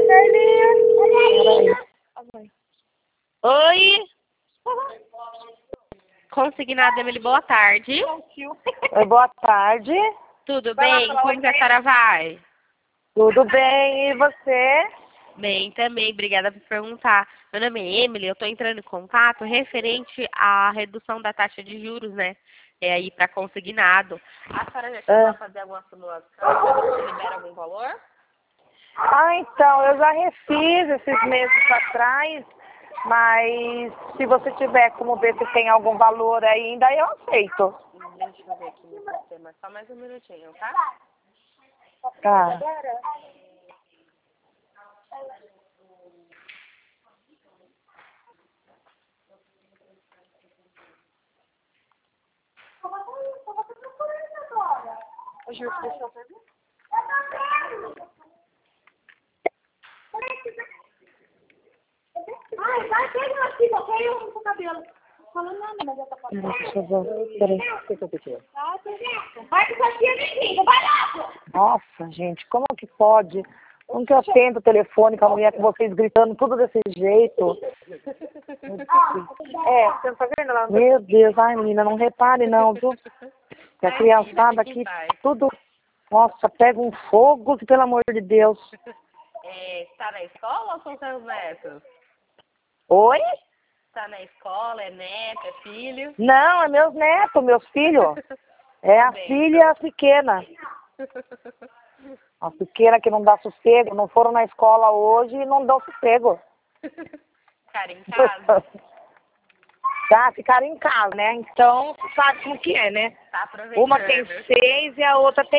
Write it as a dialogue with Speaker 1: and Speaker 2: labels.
Speaker 1: Peraí. Oi? Consignado, Emily, boa tarde.
Speaker 2: Oi, boa tarde.
Speaker 1: Tudo bem? Como que a senhora vai?
Speaker 2: Tudo bem, e você?
Speaker 1: Bem, também, obrigada por perguntar. Meu nome é Emily, eu estou entrando em contato referente à redução da taxa de juros, né? É aí para consignado. A senhora já chegou a fazer alguma simulação? Já libera algum valor?
Speaker 2: Então, eu já refiz esses meses atrás, mas se você tiver como ver se tem algum valor ainda, eu aceito.
Speaker 1: Deixa eu ver aqui no sistema, só mais um minutinho, tá?
Speaker 2: Tá.
Speaker 3: Ai, vai, pega aqui, eu quero o cabelo. Não falando nada, mas eu tô falando.
Speaker 2: Deixa eu ver. Peraí.
Speaker 3: Vai que sua tia nem liga, vai lá.
Speaker 2: Nossa, gente, como que pode? Como que eu atendo o telefone com a mulher com vocês gritando tudo desse jeito?
Speaker 3: Você não tá vendo lá?
Speaker 2: Meu Deus, ai menina, não repare não, viu? Que a criançada aqui, tudo, nossa, pega um fogo, que, pelo amor de Deus.
Speaker 1: Está na escola ou são seus netos?
Speaker 2: Oi?
Speaker 1: Está na escola, é neto, é filho?
Speaker 2: Não, é meus netos, meus filhos. É a filha e a pequena. A pequena que não dá sossego, não foram na escola hoje e não dão sossego.
Speaker 1: Ficar em casa?
Speaker 2: Tá, ficaram em casa, né? Então, sabe como que é, né?
Speaker 1: Tá aproveitando.
Speaker 2: Uma tem 6 e a outra tem